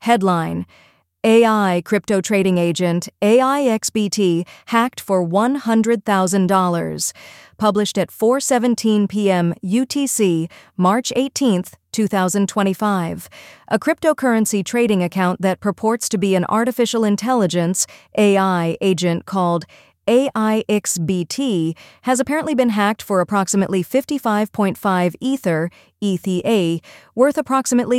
Headline: AI crypto trading agent AIXBT hacked for $100,000. Published at 4:17 p.m. UTC, March 18, 2025. A cryptocurrency trading account that purports to be an artificial intelligence AI agent called AIXBT has apparently been hacked for approximately 55.5 Ether, ETH, worth approximately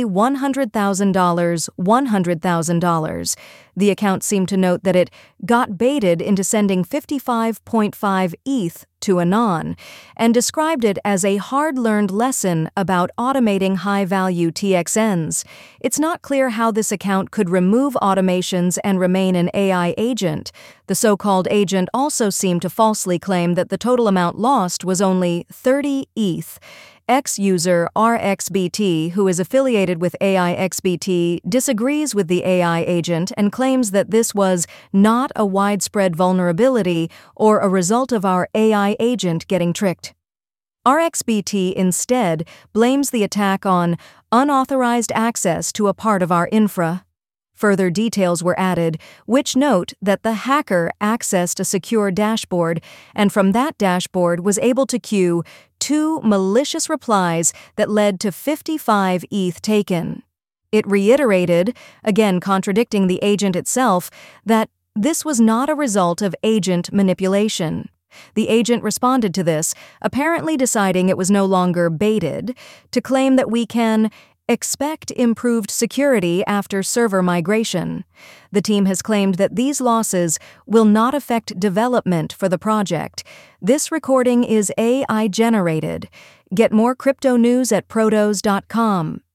$100,000. The account seemed to note that it got baited into sending 55.5 ETH to Anon, and described it as a hard-learned lesson about automating high-value TXNs. It's not clear how this account could remove automations and remain an AI agent. The so-called agent also seemed to falsely claim that the total amount lost was only 30 ETH. Ex-user RXBT, who is affiliated with AIXBT, disagrees with the AI agent and claims that this was not a widespread vulnerability or a result of our AI agent getting tricked. RXBT instead blames the attack on unauthorized access to a part of our infra. Further details were added, which note that the hacker accessed a secure dashboard and from that dashboard was able to queue 2 malicious replies that led to 55 ETH taken. It reiterated, again contradicting the agent itself, that this was not a result of agent manipulation. The agent responded to this, apparently deciding it was no longer baited, to claim that we can expect improved security after server migration. The team has claimed that these losses will not affect development for the project. This recording is AI-generated. Get more crypto news at protos.com.